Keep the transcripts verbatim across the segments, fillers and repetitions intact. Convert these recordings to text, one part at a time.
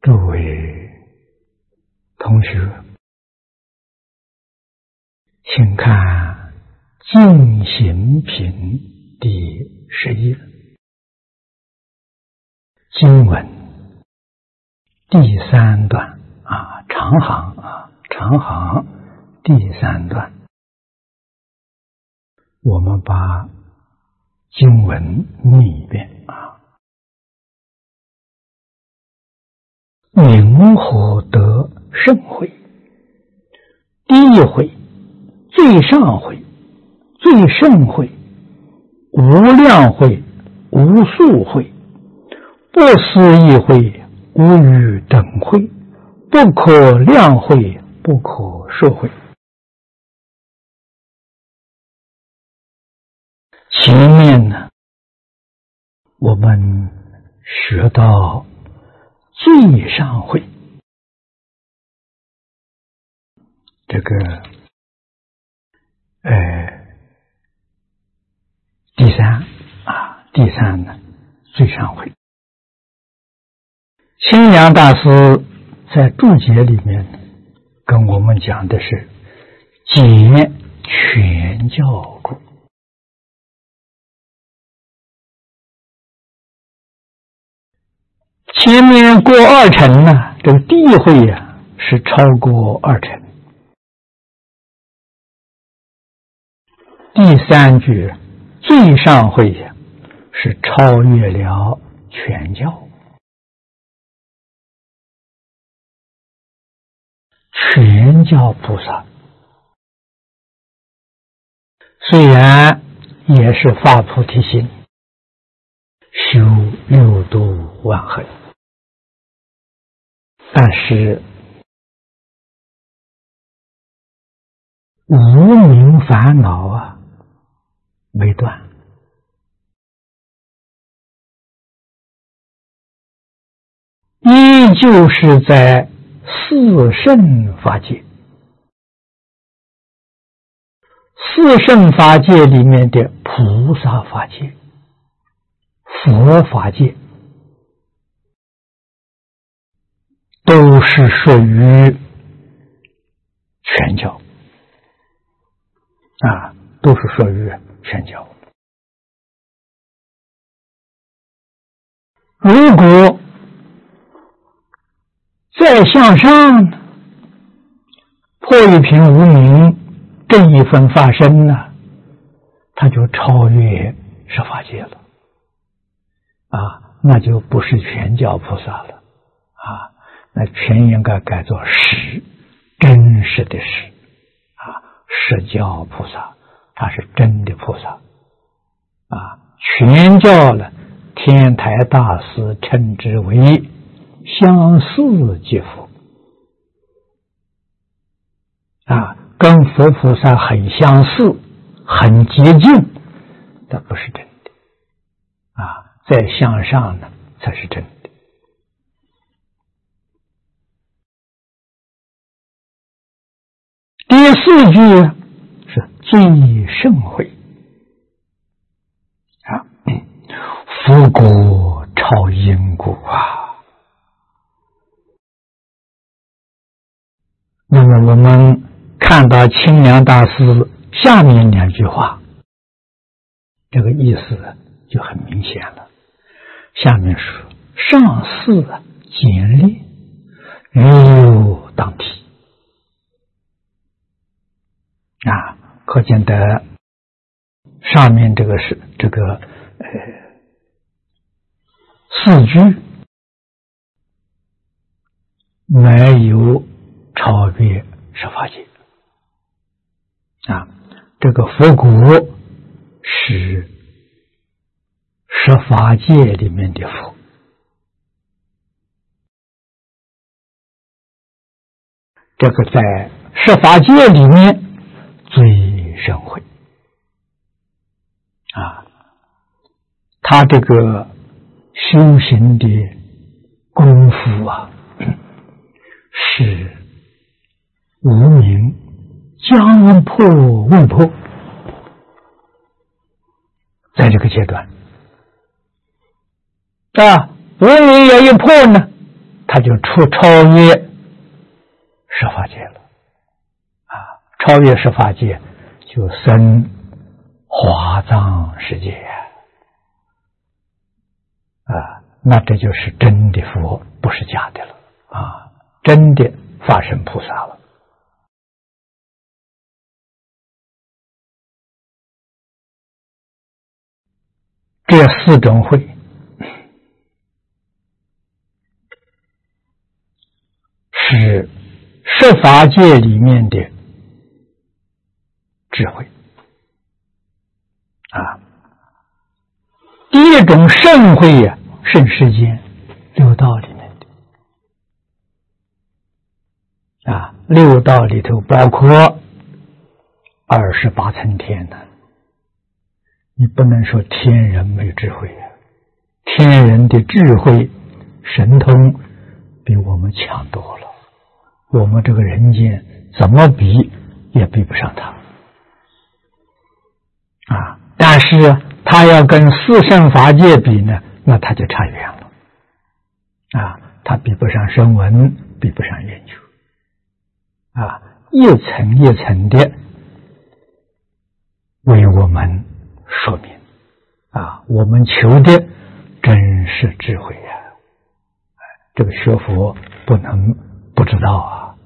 诸位同学，请看《净行品》第十页经文第三段啊，长行啊，长行第三段，我们把经文念一遍啊。明何得胜慧？第一慧，最上慧，最胜慧，无量慧，无数慧，不思议慧，无与等慧，不可量慧，不可说慧。前面呢，我们学到最上慧，这个呃第三啊，第三呢最上慧。清凉大师在注解里面跟我们讲的是解全教故。前面过二乘呢，这个第一慧呀、啊、是超过二乘。第三句最上慧呀、啊、是超越了全教。全教菩萨虽然也是发菩提心，修六度万行，但是无明烦恼啊没断，依旧是在四圣法界。四圣法界里面的菩萨法界、佛法界都是属于全教啊，都是属于全教。如果再向上破一品无明这一分发生呢，它就超越十法界了啊，那就不是全教菩萨了啊，那全应该改作实，真实的实啊，实教菩萨，他是真的菩萨啊。全教了，天台大师称之为相似即佛啊，跟佛菩萨很相似，很接近，但不是真的啊。再向上呢，才是真的。第四句是最胜慧啊，佛果超因果啊。那么我们看到清凉大师下面两句话，这个意思就很明显了。下面说上士简练，于有当体啊，可见得上面这个是这个呃四句没有超越十法界啊，这个佛果是十法界里面的佛，这个在十法界里面最胜慧啊，他这个修行的功夫啊，是无明将破未破，在这个阶段啊，无明也一破呢， 他就出超越十法界了啊！超越十法界，就生华藏世界啊！那这就是真的佛，不是假的了啊！真的法身菩萨了。这四种慧是十法界里面的智慧啊。第一种圣慧呀、啊，圣世间六道里面的啊，六道里头包括二十八层天呢、啊。你不能说天人没智慧啊，天人的智慧神通比我们强多了，我们这个人间怎么比也比不上他啊！但是他要跟四圣法界比呢，那他就差远了啊！他比不上声闻，比不上圆觉啊，一层一层的为我们说明啊，我们求的真是智慧呀、啊！这个学佛不能不知道啊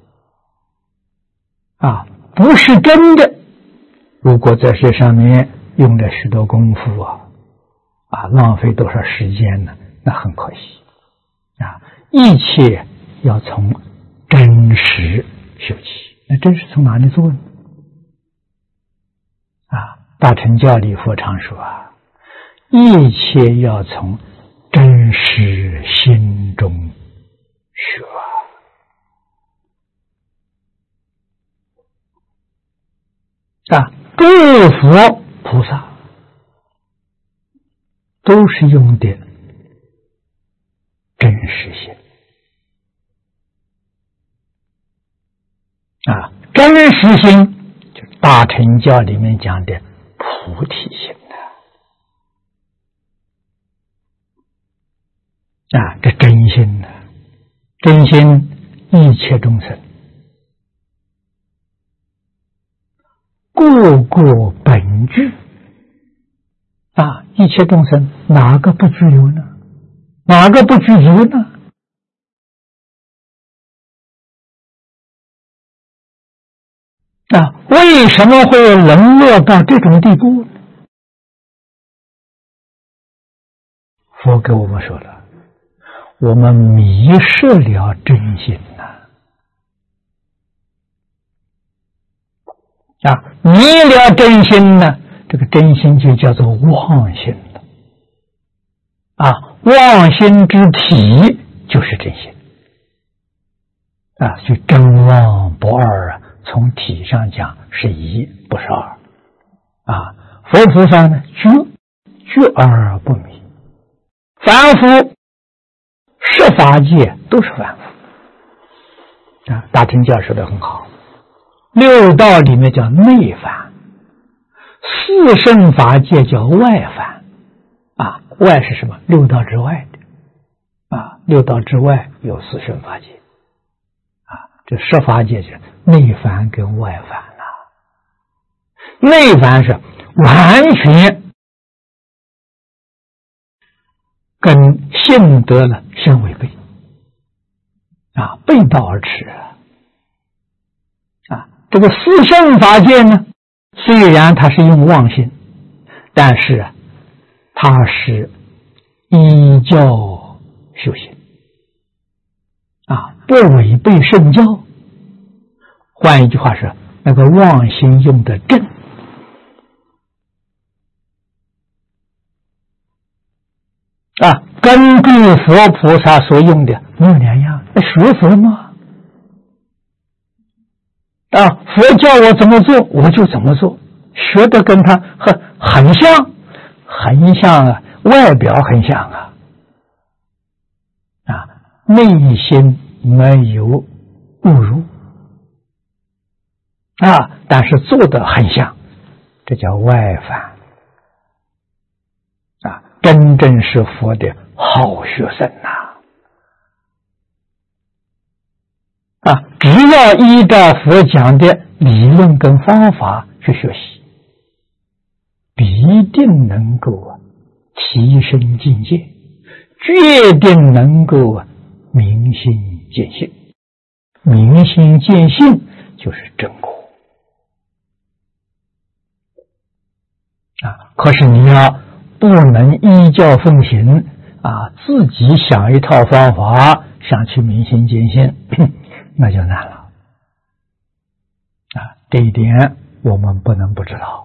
啊，不是真的。如果在这上面用了许多功夫啊啊，浪费多少时间呢？那很可惜啊！一切要从真实修起。那真实从哪里做呢？啊，大乘教里佛常说啊，一切要从真实心中学啊！啊，诸佛菩萨都是用的真实心啊，真实心就是大乘教里面讲的菩提心的啊，这真心呢，真心一切众生个个本具啊，一切众生哪个不具有呢？哪个不具足呢？啊，为什么会沦落到这种地步呢？佛给我们说了，我们迷失了真心呐！啊，迷了真心呢，这个真心就叫做妄心了。啊，妄心之体就是真心。啊，所以真妄不二啊，从体上讲是一，不是二。啊，佛菩萨呢，觉觉而不迷。凡夫十法界都是凡夫。啊，大乘教说的很好。六道里面叫内凡，四圣法界叫外凡啊，外是什么？六道之外的啊，六道之外有四圣法界啊，这十法界是内凡跟外凡啊。内凡是完全跟性德呢相违背啊，背道而驰啊。这个四圣法界呢，虽然它是用妄心，但是它是依教修行啊，不违背圣教。换一句话是，那个妄心用的正啊，跟诸佛菩萨所用的没有两样。那学佛吗？啊，佛教我怎么做，我就怎么做，学的跟他很很像，很像啊，外表很像啊，啊，内心没有误入啊，但是做的很像，这叫外凡啊，真正是佛的好学生呐、 只要依照佛讲的理论跟方法去学习，必定能够啊提升境界，决定能够啊明心见性。明心见性就是正果啊！可是你要不能依教奉行啊，自己想一套方法想去明心见性，那就难了啊！这一点我们不能不知道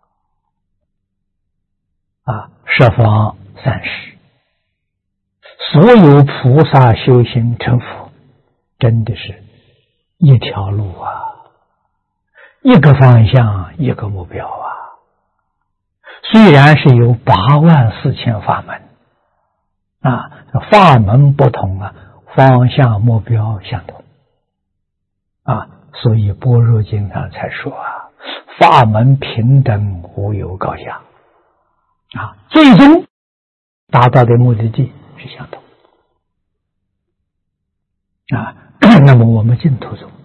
啊！十方三世，所有菩萨修行成佛，真的是一条路啊，一个方向，一个目标啊。虽然是有八万四千法门啊，法门不同啊，方向目标相同啊，所以般若经上才说啊，法门平等，无有高下啊，最终达到的目的地是相同啊。那么我们净土宗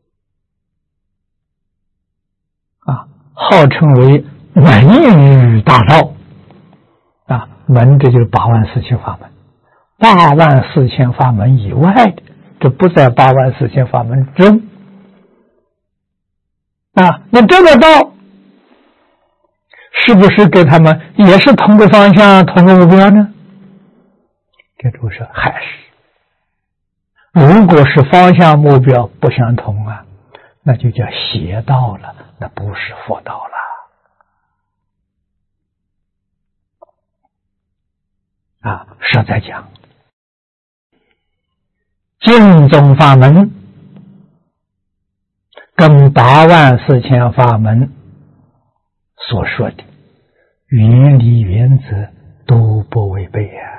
啊，号称为门语大道啊，门这就是八万四千法门，八万四千法门以外的，这不在八万四千法门中啊。那这个道是不是跟他们也是同个方向、同个目标呢？这主说还是。如果是方向目标不相同啊，那就叫邪道了，那不是佛道了啊！实在讲，净宗法门跟八万四千法门所说的原理原则都不违背啊。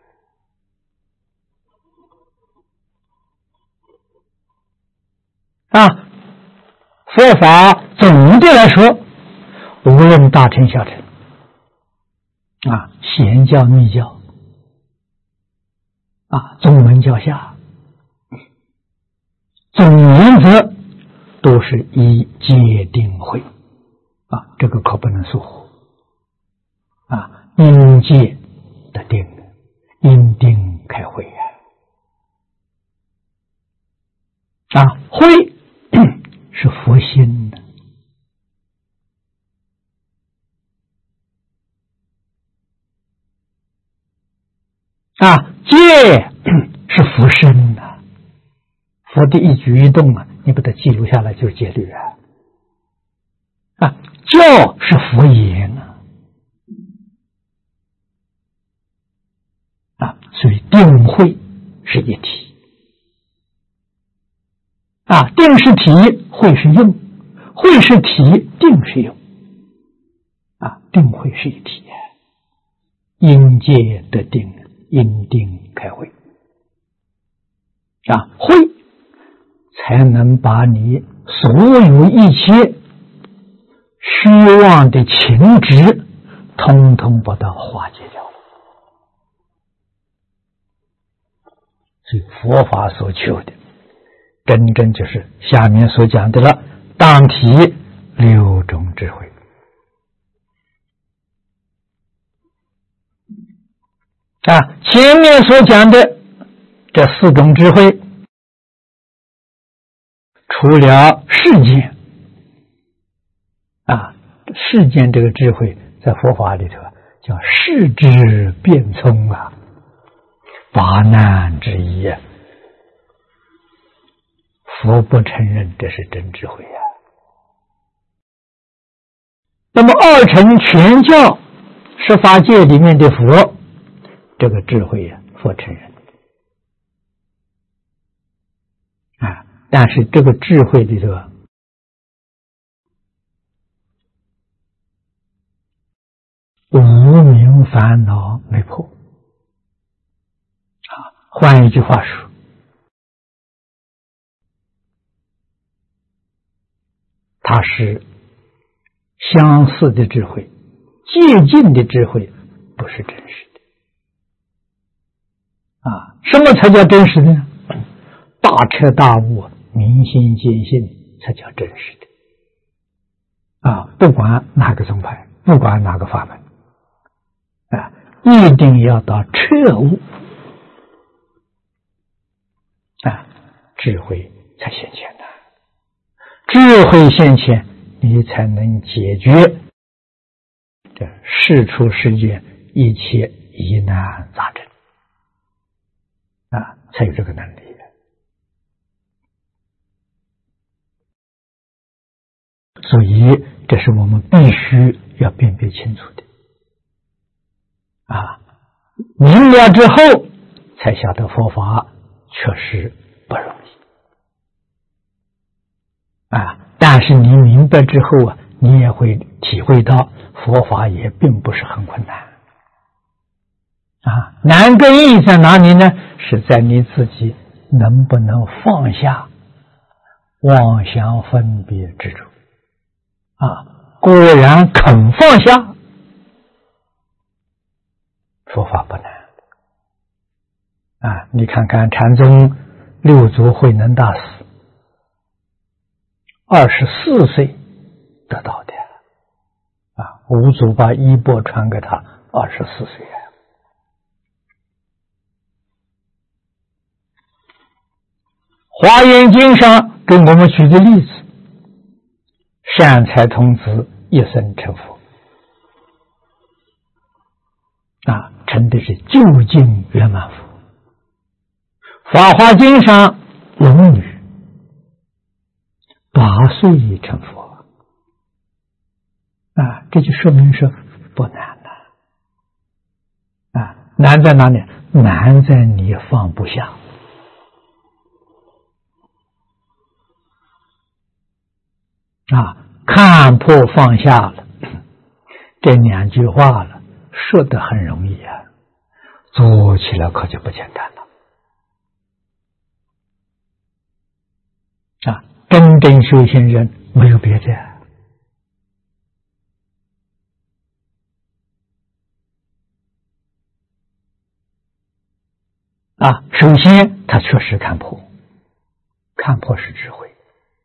啊，佛法总的来说，无论大乘小乘啊，显教密教啊，宗门教下，总原则都是以戒定慧啊，这个可不能疏忽啊，因戒得定，因定开慧啊，啊，慧是佛心的啊，戒是佛身的，佛的一举一动啊，你把它记录下来就是戒律啊。啊，教是佛言啊，啊，所以定慧是一体。啊，定是体，慧是用，慧是体，定是用，啊，定慧是一体，因戒得定，因定开慧，啊，慧才能把你所有一切虚妄的情执，通通把它化解掉。所以佛法所求的真正就是下面所讲的了，当体六种智慧啊，前面所讲的这四种智慧，除了世间啊，世间这个智慧在佛法里头叫世智辩聪啊，八难之一啊。佛不承认这是真智慧啊。那么二乘全教十法界里面的佛，这个智慧啊，佛承认啊，但是这个智慧里头啊，无明烦恼没破啊。换一句话说，它是相似的智慧，接近的智慧，不是真实的啊。什么才叫真实的呢？大彻大悟，明明心见性才叫真实的啊！不管哪个宗派，不管哪个法门啊，一定要到彻悟啊，智慧才现前的。智慧现前，你才能解决这世出世间一切疑难杂症啊，才有这个能力。所以，这是我们必须要辨别清楚的啊！明了之后，才晓得佛法确实不容易啊！但是你明白之后啊，你也会体会到佛法也并不是很困难啊。难跟易在哪里呢？是在你自己能不能放下妄想分别执着啊。果然肯放下，佛法不难啊！你看看禅宗六祖慧能大师，二十四岁得到的啊，五祖把衣钵传给他，二十四岁啊。华严经上给我们举的例子，善财童子一生成佛啊，成的是究竟圆满佛。法华经上龙女八岁成佛啊，这就说明是不难的啊。难在哪里？难在你放不下啊，看破放下了，这两句话了，说得很容易啊，做起来可就不简单了啊！真正修行人没有别的啊。首先，他确实看破，看破是智慧。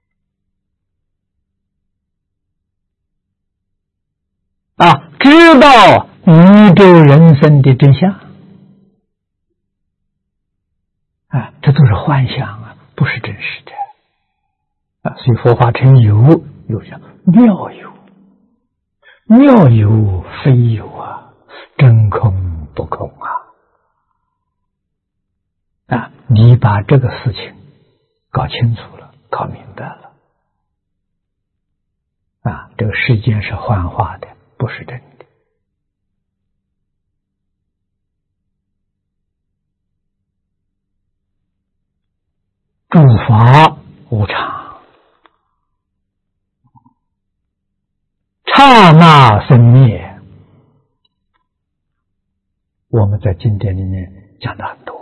啊，知道宇宙人生的真相啊，这都是幻想啊，不是真实的啊。所以佛法称有，有叫妙有，妙有非有啊，真空不空啊啊！你把这个事情搞清楚了，搞明白了啊，这个世间是幻化的，不是真的。诸法无常，刹那生灭。我们在经典里面讲的很多，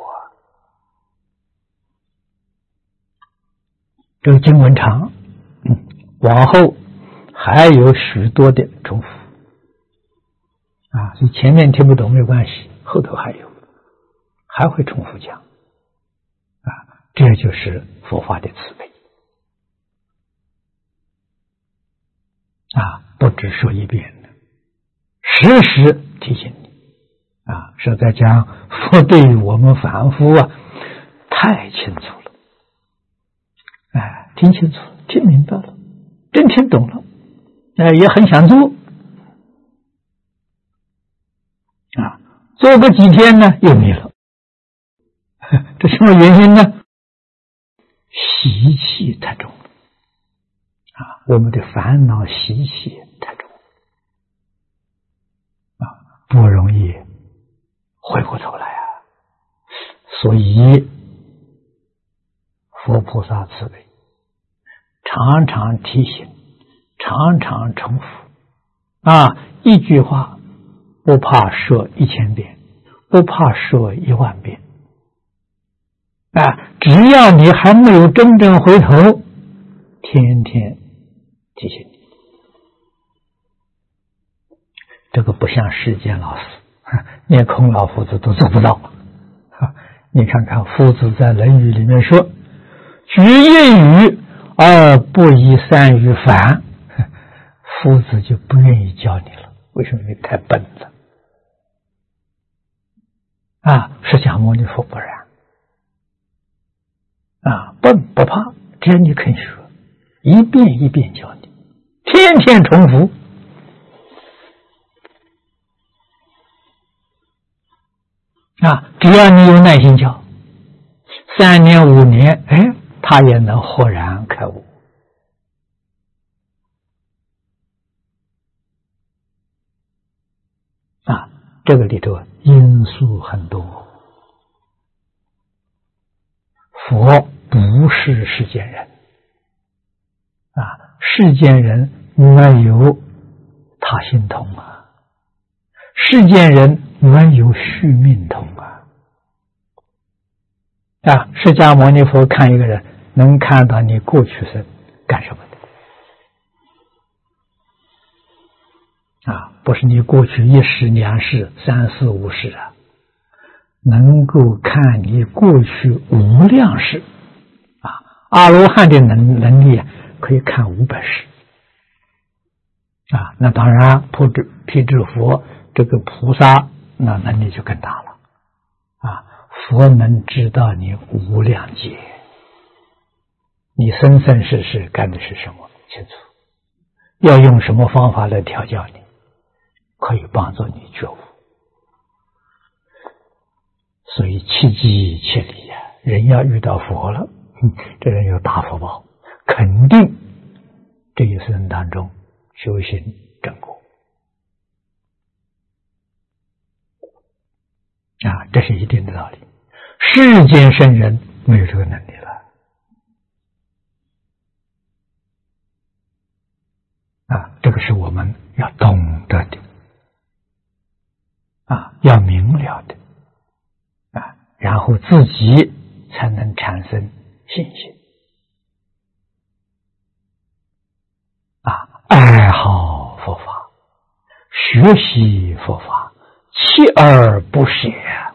这个经文长，嗯，往后还有许多的重复啊，所以前面听不懂没关系，后头还有，还会重复讲啊，这就是佛法的慈悲啊，不只说一遍的，时时提醒你啊，是在讲佛对于我们凡夫啊太清楚了，哎，听清楚了，听明白了，真听懂了，哎，也很想做啊，做个几天呢又没了，这什么原因呢？习气太重啊，我们的烦恼习气太重啊，不容易回过头来啊。所以佛菩萨慈悲，常常提醒，常常重复啊，一句话不怕说一千遍，不怕说一万遍啊，只要你还没有真正回头，天天提醒你。这个不像世间老师，连孔老夫子都做不到。你看看夫子在《论语》里面说：“举一隅而不以善于反，夫子就不愿意教你了。为什么？你太笨了。啊，释迦牟尼佛不然。啊，笨不怕，只要你肯学，一遍一遍教你，天天重复。啊，只要你有耐心教，三年五年，哎，他也能豁然开悟。啊，这个里头因素很多。佛不是世间人，啊，世间人没有他心通啊，世间人没有续命通啊。啊，释迦牟尼佛看一个人，能看到你过去是干什么的啊？不是你过去一世、两世、三四五世啊，能够看你过去无量世啊。阿罗汉的能能力可以看五百世啊。那当然，普智辟支佛这个菩萨那能力就更大了啊。佛能知道你无量劫，你生生世世干的是什么清楚，要用什么方法来调教你，可以帮助你觉悟。所以切机切理呀，人要遇到佛了，这人有大福报，肯定这一生当中修行正果啊，这是一定的道理。世间圣人没有这个能力了啊，这个是我们要懂得的啊，要明了的啊，然后自己才能产生信心啊，爱好佛法，学习佛法，锲而不舍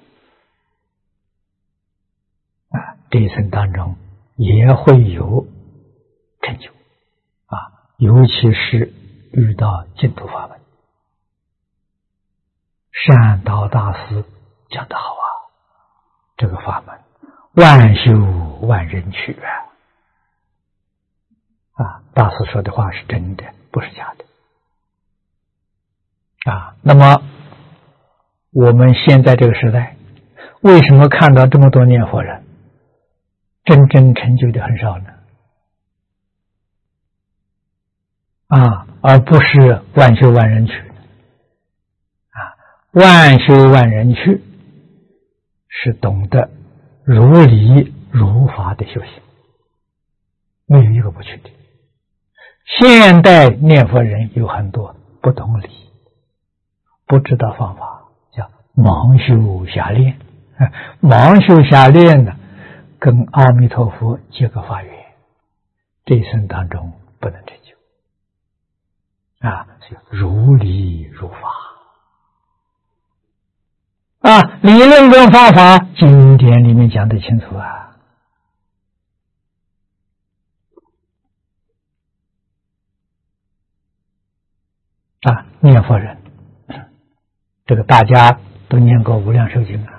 啊，这一生当中也会有成就啊，尤其是遇到净土法门。善导大师讲得好啊，这个法门万修万人去啊！啊，大师说的话是真的，不是假的啊。那么我们现在这个时代，为什么看到这么多念佛人，真正成就的很少呢？啊，而不是万修万人去啊！万修万人去是懂得如理如法的修行，没有一个不去的。现代念佛人有很多不懂理，不知道方法，叫盲修瞎练。盲修瞎练呢，跟阿弥陀佛结个法缘，这一生当中不能成就啊，是如理如法啊，理论跟方法经典里面讲得清楚啊。啊，念佛人，这个大家都念过无量寿经啊。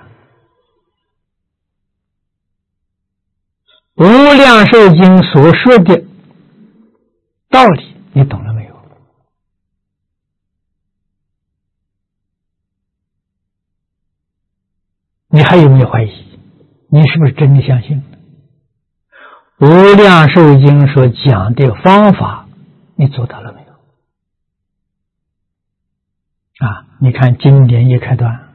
无量寿经所说的道理，你懂了没有？你还有没有怀疑？你是不是真的相信？无量寿经所讲的方法，你做到了没有？啊，你看经典一开端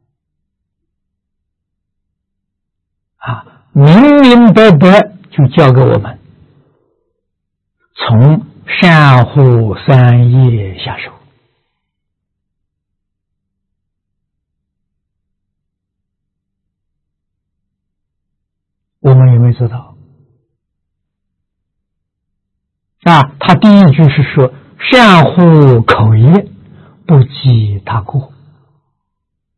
啊，明明白白就教给我们从善护三业下手。我们有没有做到？啊，他第一句是说善护口业，不记他过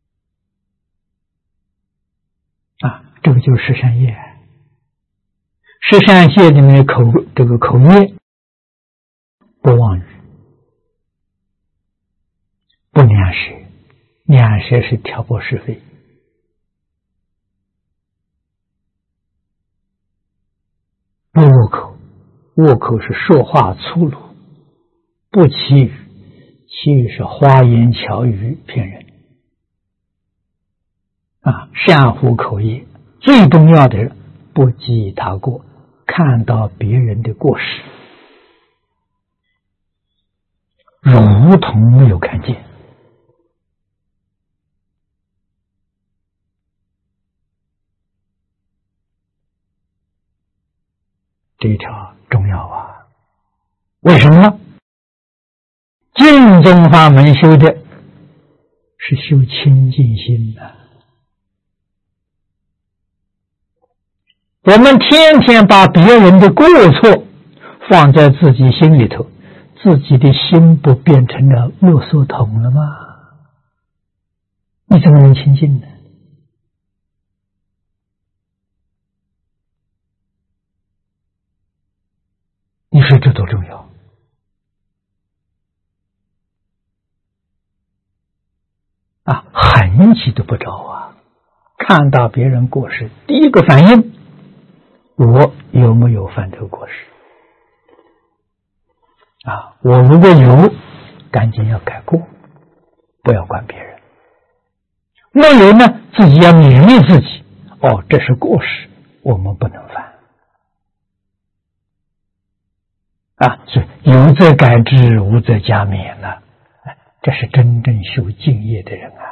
啊，这个就是十善业。 十善戒里面的口这个口业，不妄语，不两舌，两舌是挑拨是非。不恶口，恶口是说话粗鲁，不绮语，绮语是花言巧语骗人。啊，善护口业，最重要的是不记他过，看到别人的过失，如同没有看见。这一条重要啊！为什么呢？净宗法门修的是修清净心的、啊。我们天天把别人的过错放在自己心里头，自己的心不变成了垃圾桶了吗？你怎么能清净呢？你说这多重要啊！痕迹都不着啊！看到别人过失，第一个反应，我有没有犯这个过失啊？我如果有，赶紧要改过，不要管别人。没有呢，自己要勉励自己，哦，这是过失，我们不能犯啊！所以有则改之，无则加勉了。这是真正修净业的人啊！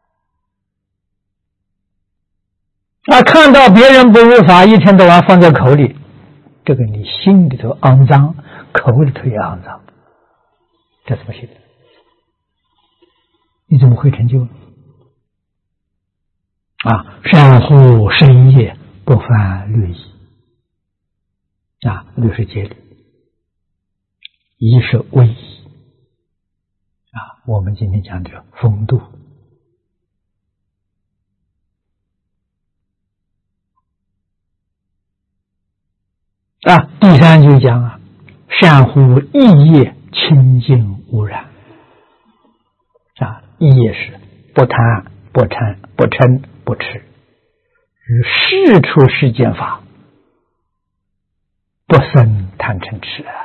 啊，看到别人不如法，一天到晚放在口里，这个你心里头肮脏，口里头也肮脏，这怎么行？你怎么会成就呢？啊，善护身业，不犯律仪。啊，律是戒律，仪是威仪。啊，我们今天讲的风度。啊，第三就讲啊，善护意业，清净无染。啊，意业是不贪、不嗔、不嗔、不痴，与事出世间法，不生贪嗔痴啊！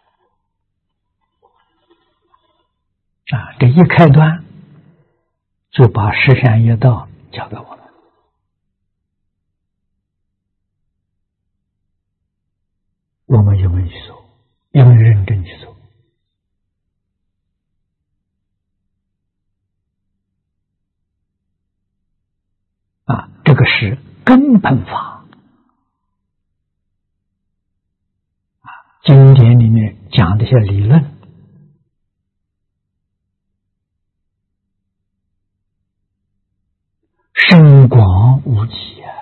啊，这一开端就把十善业道教给我们。我们有没有去做？有没有认真去做？啊，这个是根本法。啊，经典里面讲这些理论，深广无极啊！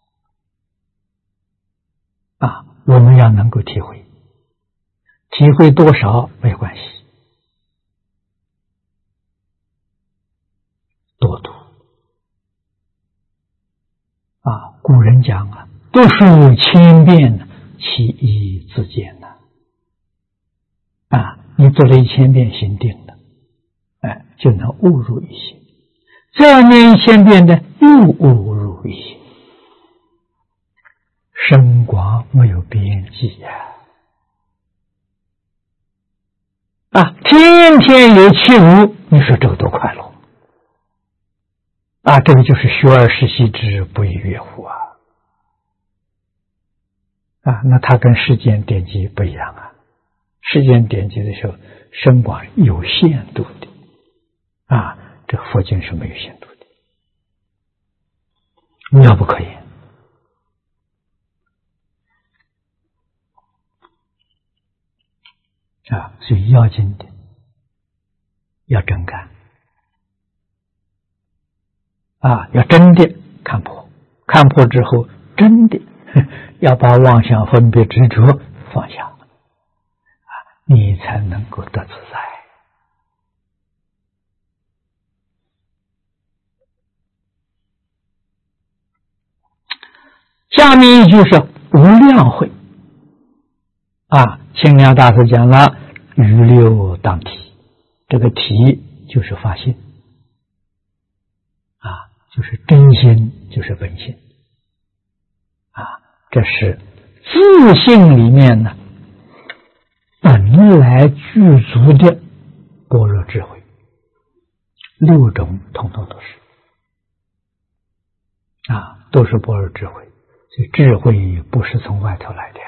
啊，我们要能够体会，体会多少没关系，多读啊！古人讲啊，读书千遍，其义自见呐。啊，你读了一千遍心定了，哎，就能悟入一心；再念一千遍的，又悟入一心。深广没有边际呀！啊，天天有其无，你说这个多快乐啊！这个就是学而时习之，不亦说乎啊！啊，那它跟世间典籍不一样啊！世间典籍的时候，深广有限度的啊，这佛经是没有限度的，妙不可言。啊，所以要紧的要真干啊，要真的看破，看破之后真的要把妄想分别执着放下啊，你才能够得自在。下面一句是无量慧啊。清凉大师讲了，于六当体，这个体就是发心啊，就是真心，就是本心啊。这是自性里面呢本来具足的般若智慧，六种统统都是啊，都是般若智慧。所以智慧不是从外头来的呀，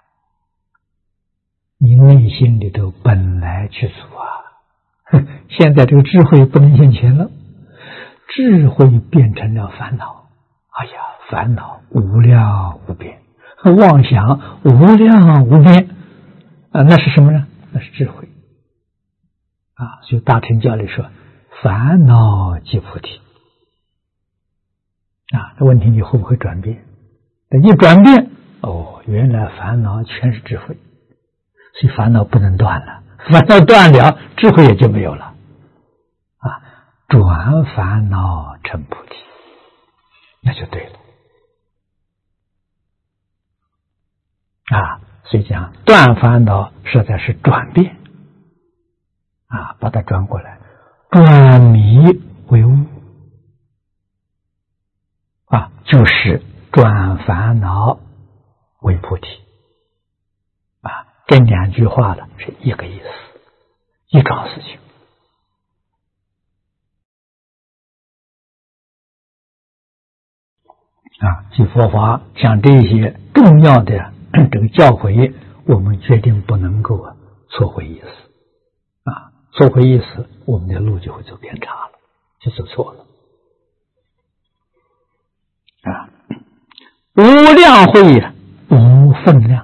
你内心里头本来具足啊。现在这个智慧不能现前了，智慧变成了烦恼。哎呀，烦恼无量无边，妄想无量无边啊，那是什么呢？那是智慧啊。所以大乘教里说，烦恼即菩提啊。这问题你会不会转变？一转变，哦，原来烦恼全是智慧，所以烦恼不能断了，烦恼断了，智慧也就没有了啊。转烦恼成菩提，那就对了啊。所以讲断烦恼实在是转变啊，把它转过来，转迷为悟啊，就是转烦恼为菩提啊。这两句话呢是一个意思，一桩事情啊。即佛法像这些重要的这个教诲，我们决定不能够啊错会意思啊，错会意思，我们的路就会走偏差了，就走错了啊。无量慧无分量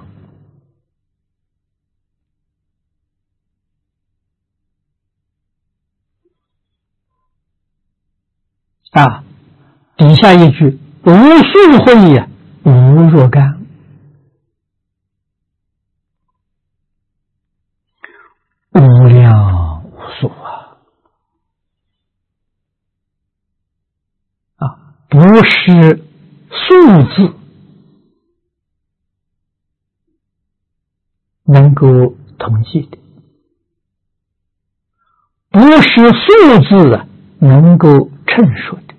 啊。底下一句无数慧呀，无若干。无量无数啊啊，不是数字能够统计的，不是数字能够称说的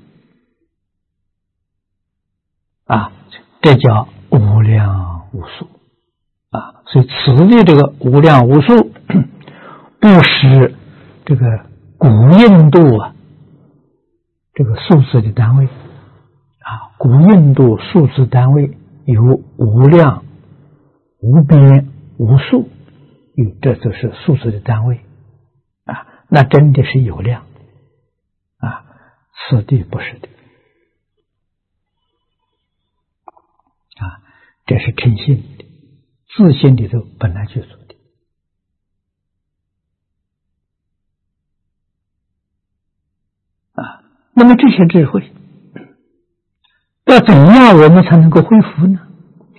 啊，这叫无量无数啊。所以此地这个无量无数，不是这个古印度啊这个数字的单位啊。古印度数字单位有无量、无边、无数，有这就是数字的单位啊。那真的是有量啊，此地不是的啊。这是诚信的，自信里头本来就有的啊。那么这些智慧要怎样我们才能够恢复呢？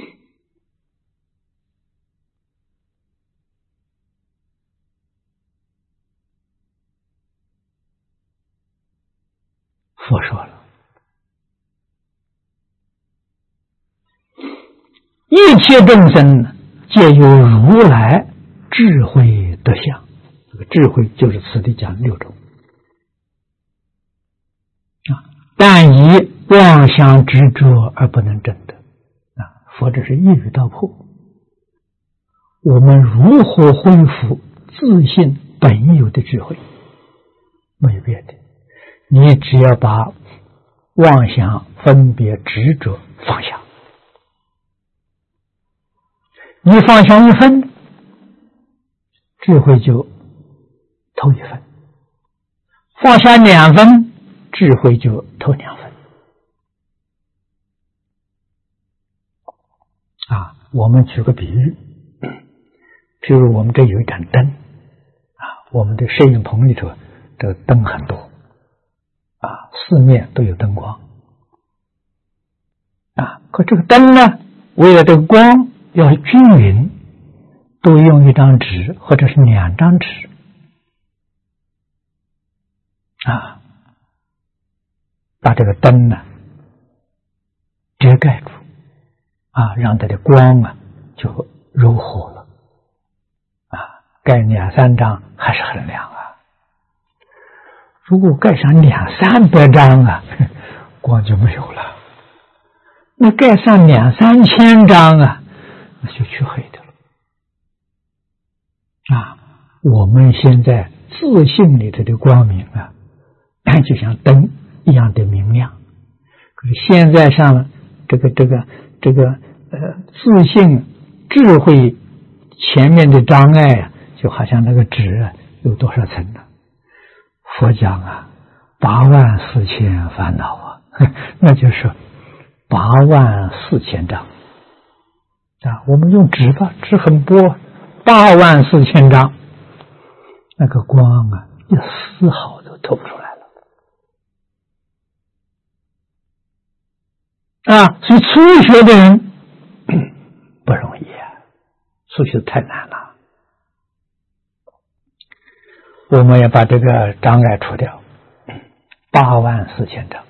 佛说了，一切众生皆有如来智慧德相。这个智慧就是此地讲六种啊，但以妄想执着而不能证得啊。佛这是一语道破，我们如何恢复自信本有的智慧？没有别的，你只要把妄想、分别、执着放下。你放下一分，智慧就透一分；放下两分，智慧就透两分。啊，我们举个比喻，譬如我们这有一盏灯啊，我们的摄影棚里头这个灯很多啊，四面都有灯光啊。可这个灯呢，为了这个光要均匀，都用一张纸或者是两张纸啊，把这个灯呢遮盖住啊，让它的光啊就柔和了啊，盖两三张还是很亮啊。如果盖上两三百张啊，光就没有了。那盖上两三千张啊，那就黢黑的了啊。我们现在自信里头的光明啊，就像灯一样的明亮。可是现在上了这个这个这个呃自信智慧前面的障碍啊，就好像那个纸啊有多少层呢？佛讲啊，八万四千烦恼啊，那就是八万四千张啊。我们用纸吧，纸很薄，八万四千张，那个光啊，一丝毫都透不出来了啊。所以初学的人不容易啊，初学太难了。我们要把这个障碍除掉，八万四千张。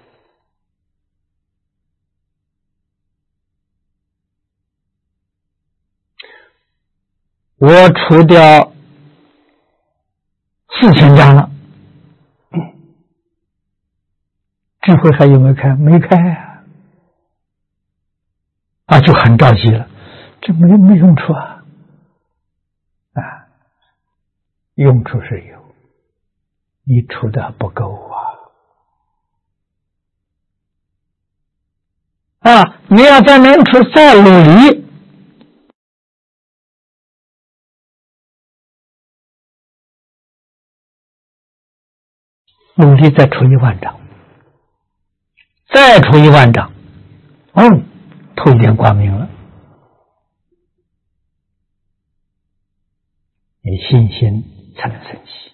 我除掉四千张了，智慧还有没有开？没开啊！啊，就很着急了，这没没用处啊！啊，用处是有，你除的不够啊！啊，你要再能除，再努力。努力再出一万张，再出一万张，哦，透一点光明了，你信心才能升起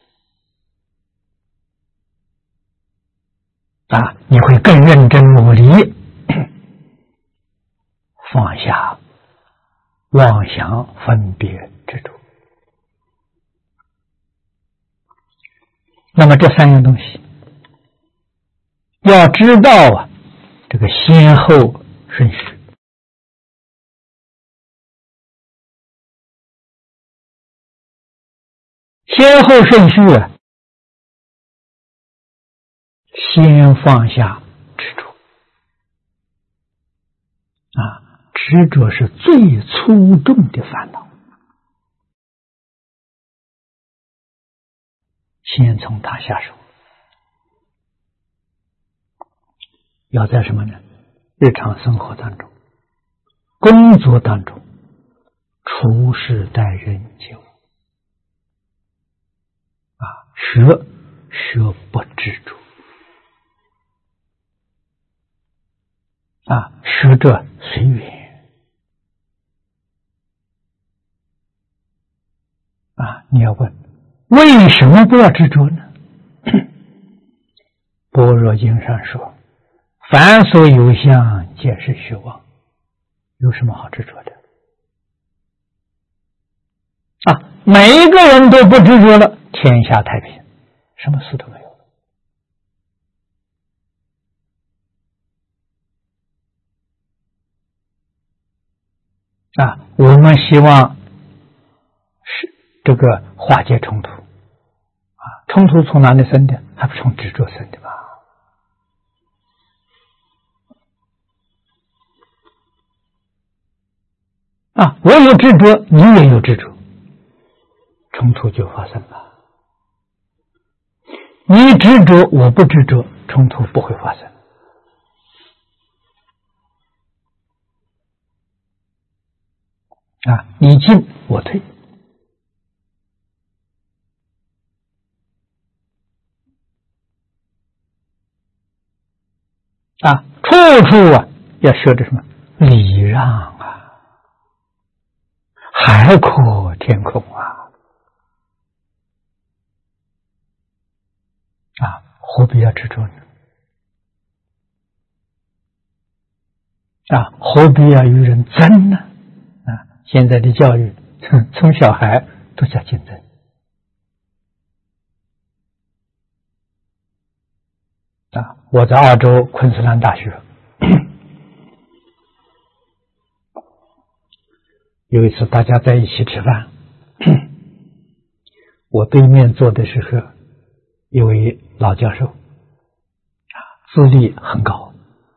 啊！你会更认真努力，放下妄想分别执着。那么这三样东西要知道啊，这个先后顺序。先后顺序啊，先放下执着啊，执着是最粗重的烦恼，先从它下手。要在什么呢？日常生活当中、工作当中、处事待人接物啊，学学不执着啊，学着随缘啊。你要问为什么不要执着呢？般若经上说，凡所有相，皆是虚妄，有什么好执着的啊？每一个人都不执着了，天下太平，什么事都没有啊！我们希望是这个化解冲突啊，冲突从哪里生的？还不从执着生的吗？啊，我有执着，你也有执着，冲突就发生了。你执着，我不执着，冲突不会发生。啊，你进我退。啊，处处啊要学着什么礼让啊，海阔天空啊，啊，何必要执着呢？啊，何必要与人争呢？啊，现在的教育从小孩都叫竞争。啊，我在澳洲昆士兰大学有一次大家在一起吃饭，我对面坐的是个一位老教授，资历很高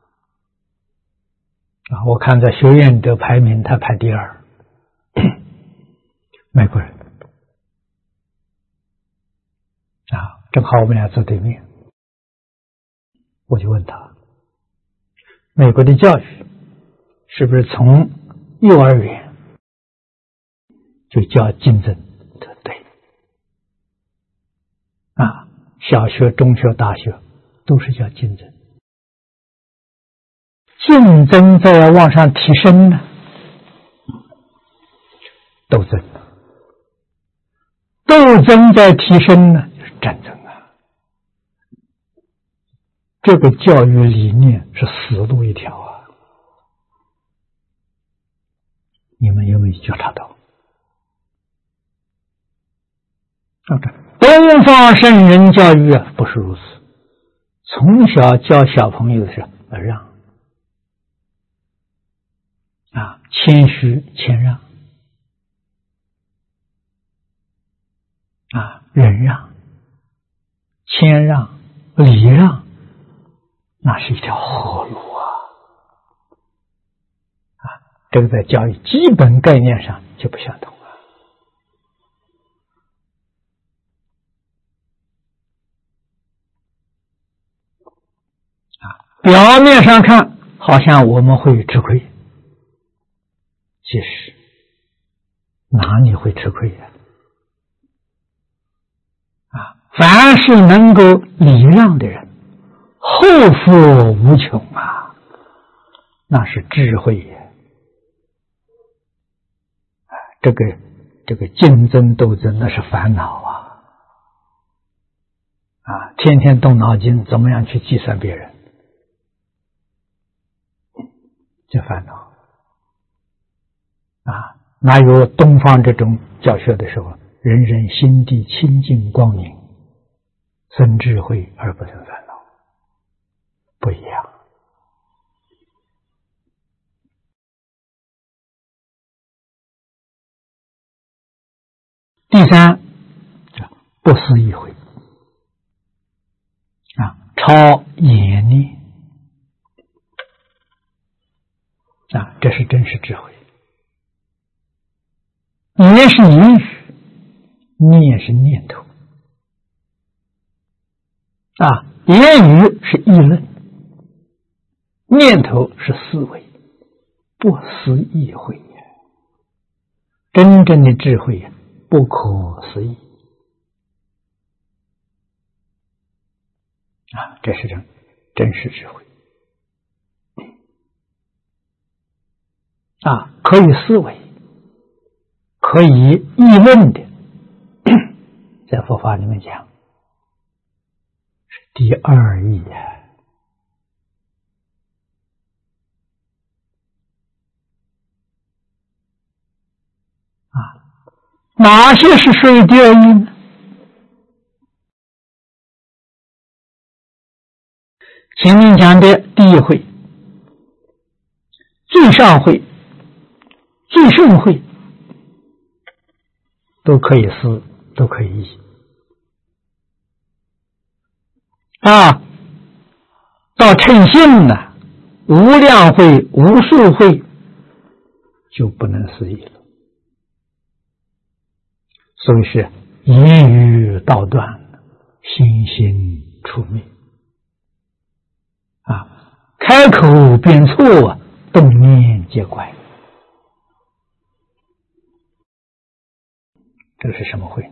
啊，我看在学院的排名他排第二，美国人啊，正好我们俩坐对面，我就问他，美国的教育是不是从幼儿园就叫竞争？对啊，小学、中学、大学都是叫竞争。竞争再要往上提升呢，斗争；斗争再提升呢，就是战争啊。这个教育理念是死路一条啊！你们有没有觉察到？东方圣人教育啊，不是如此。从小教小朋友的是要让啊，谦虚谦让啊，忍让、谦让、礼让，那是一条活路啊！啊，这个在教育基本概念上就不相同。表面上看好像我们会吃亏，其实哪里会吃亏呀？啊，凡是能够礼让的人，后福无穷啊，那是智慧呀！啊，这个这个竞争斗争那是烦恼啊！啊，天天动脑筋，怎么样去计算别人？这烦恼啊，哪有东方这种教学的时候，人人心地清净光明，生智慧而不生烦恼，不一样。第三，不思议慧啊，超言念啊，这是真实智慧。言是言语，念是念头啊，言语是议论，念头是思维，不思议慧呀！真正的智慧呀，不可思议啊，这是真真实智慧。啊，可以思维，可以议论的，在佛法里面讲是第二义呀。啊，哪些是属于第二义呢？前面讲的第一慧、最上慧、最胜慧都可以思，都可以议啊。到称性呢，无量慧、无数慧就不能思议了。所以是言语道断，心心出灭啊，开口便错，动念皆怪。这是什么慧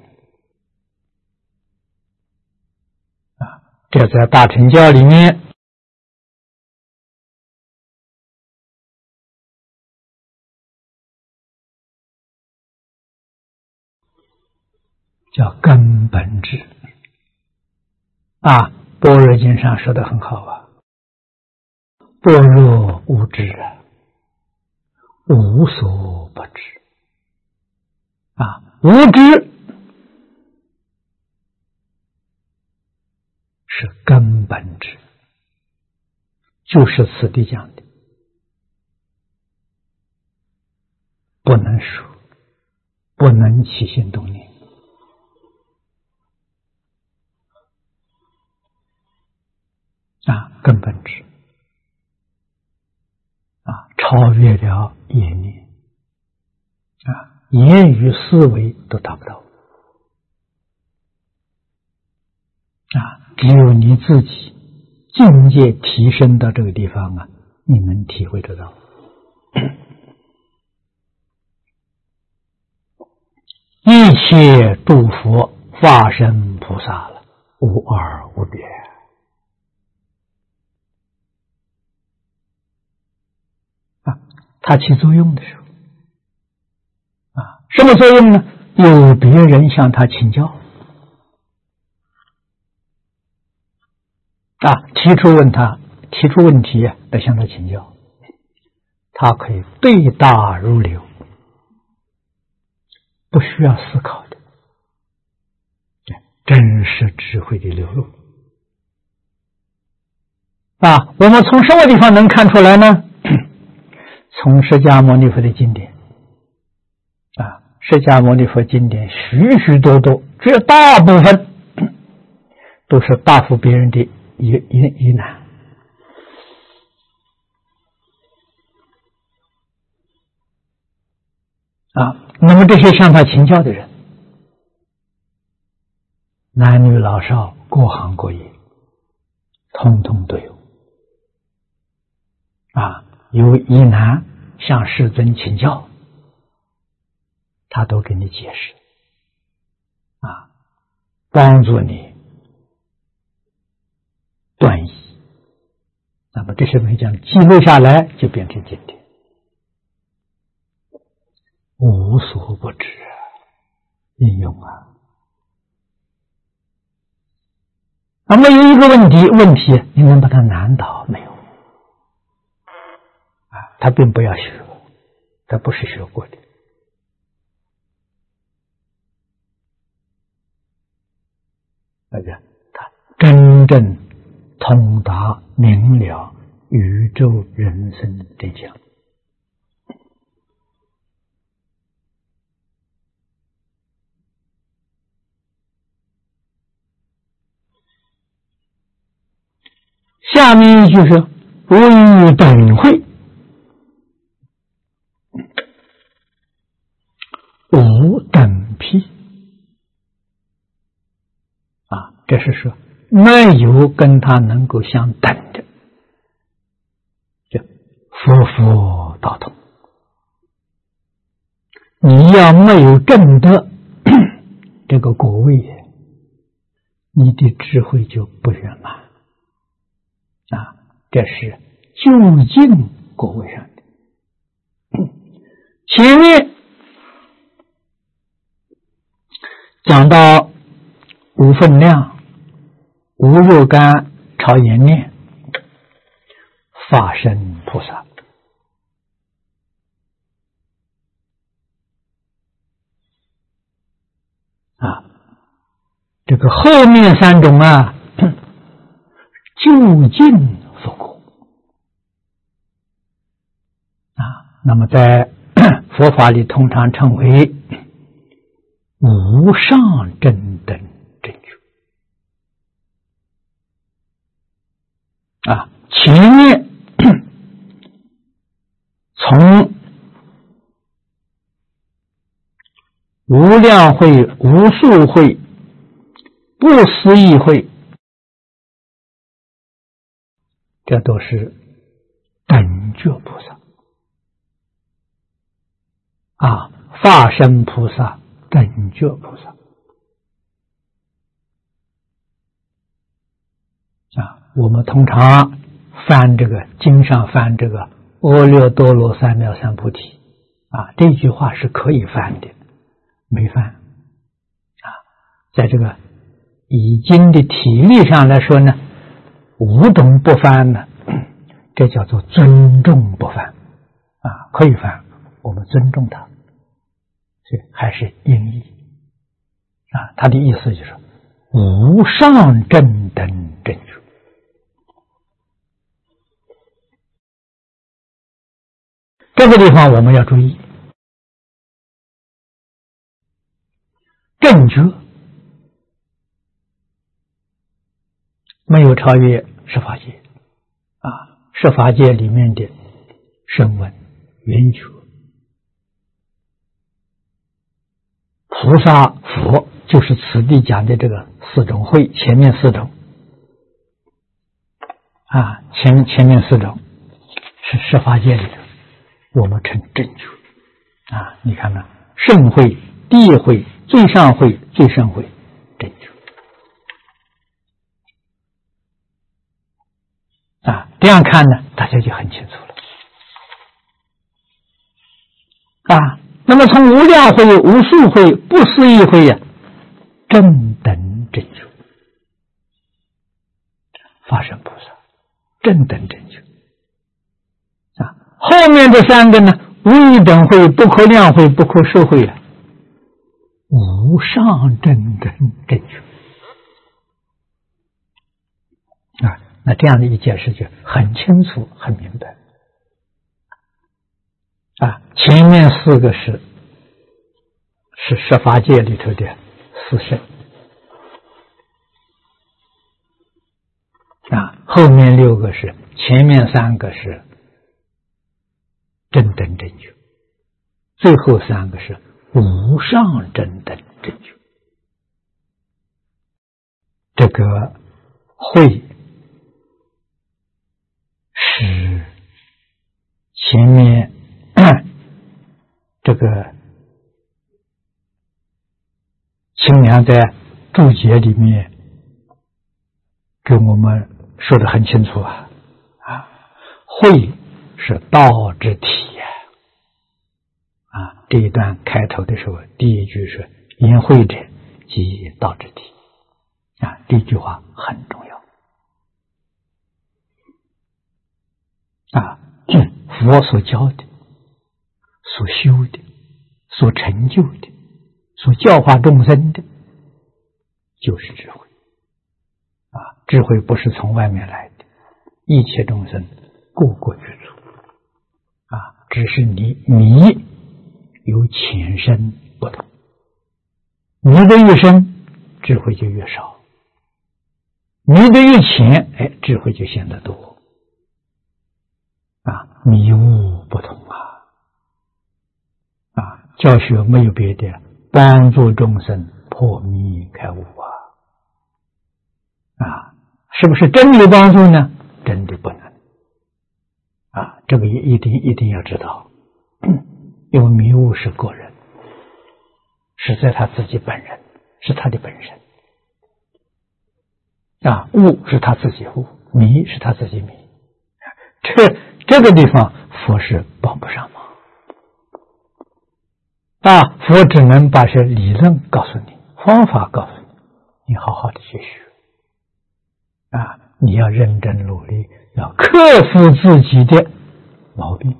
啊？这在大乘教里面叫根本智啊。般若经上说的很好啊，般若无知啊，无所不知啊，无知是根本智，就是此地讲的不能说，不能起心动念啊，根本智啊，超越了业念啊，言语思维都达不到啊，只有你自己境界提升到这个地方啊，你能体会得到。一切诸佛化身菩萨了，无二无别啊！它起作用的时候啊，什么作用呢？有别人向他请教啊，提出问他提出问题来向他请教，他可以对答如流，不需要思考的，真是智慧的流露啊！我们从什么地方能看出来呢？从释迦牟尼佛的经典啊，释迦牟尼佛经典许许多多，绝大部分都是答复别人的疑疑疑难啊。那么这些向他请教的人，男女老少，各行各业，通通都有啊。有疑难向世尊请教，他都给你解释啊，帮助你断疑。那么这些东西讲记录下来，就变成经典，无所不知应用啊。那么有一个问题，问题你能把它难倒没有？啊，他并不要学，他不是学过的。而且他真正通达明了宇宙人生真相。下面就是微等会无等批啊，这是说没有跟他能够相等的，就佛佛道同。你要没有证得这个果位，你的智慧就不圆满啊，这是究竟果位上的。前面讲到无分量、无肉干、超延念、法身菩萨啊，这个后面三种啊，究竟佛果啊，那么在佛法里通常称为无上正等正觉啊。前面从无量会、无数会、不思议会，这都是等觉菩萨啊，法身菩萨、等觉菩萨啊。我们通常翻这个经上翻这个阿耨多罗三藐三菩提啊，这句话是可以翻的，没翻啊。在这个以经的体例上来说呢，无种不翻呢，这叫做尊重不翻啊，可以翻，我们尊重它，所以还是音译啊。他的意思就是无上正等正觉。这个地方我们要注意正觉，没有超越十法界啊！十法界里面的声闻、缘觉、菩萨、佛，就是此地讲的这个四种慧，前面四种啊，前前面四种是十法界里的，我们称正觉啊！你看呢，圣慧、地慧、最上慧、最胜慧，正觉。啊，这样看呢，大家就很清楚了。啊，那么从无量慧、无数慧、不思议慧呀，正等正觉，法身菩萨，正等正觉。啊，后面这三个呢，无一等慧、不可量慧、不可说慧啊，无上正等正觉。啊。那这样的一解释就很清楚、很明白啊！前面四个是是十法界里头的四圣啊，后面六个是，前面三个是正等正觉，最后三个是无上正等正觉。这个慧是前面这个清凉在注解里面给我们说得很清楚啊啊，慧是道之体呀啊！这一段开头的时候，第一句是言慧者即道之体啊，这句话很重要。啊，佛所教的、所修的、所成就的、所教化众生的，就是智慧。啊，智慧不是从外面来的，一切众生个个具足。啊，只是你你有浅深不同，你的越深，智慧就越少；你的越浅，哎，智慧就显得多。啊，迷悟不同啊！啊，教学没有别的，帮助众生破迷开悟啊！啊，是不是真有帮助呢？真的不能啊！这个也一定一定要知道，因为迷悟是个人，是在他自己本人，是他的本身啊，悟是他自己悟，迷是他自己迷，这。这个地方佛是帮不上忙啊，佛只能把些理论告诉你，方法告诉你，你好好的去学啊，你要认真努力，要克服自己的毛病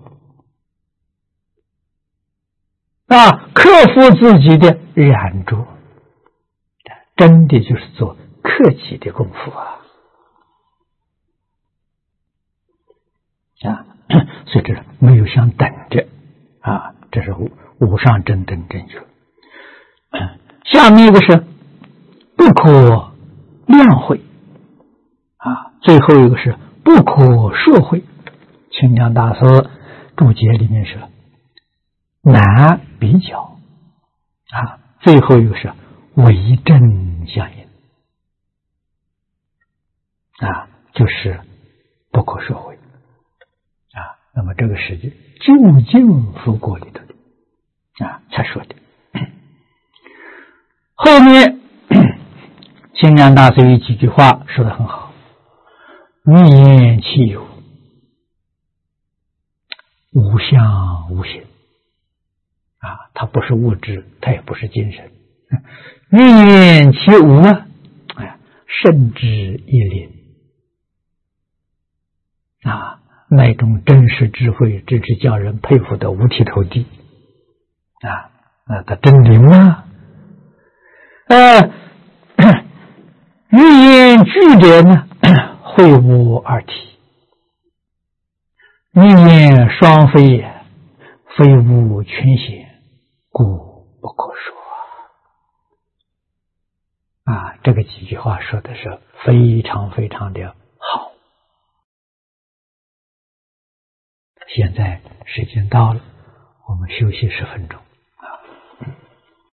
啊，克服自己的染着，真的就是做克己的功夫啊。啊，所以这是没有相等着啊，这是无无上正等正觉。下面一个是不可量慧啊，最后一个是不可说慧。清凉大师注解里面是难比较啊，最后一个是为正相应啊，就是不可说慧。那么这个是究竟佛果里头的啊才说的。后面清凉大师有几句话说得很好：欲言其有，无相无形啊，它不是物质，它也不是精神。欲言其无啊，哎，甚至一灵啊。那种真实智慧，真是叫人佩服的五体投地啊！那他真灵啊！呃，欲言具者呢，会无二体；欲言双非，非无全显，故不可说啊，这个几句话说的是非常非常的好。现在时间到了，我们休息十分钟。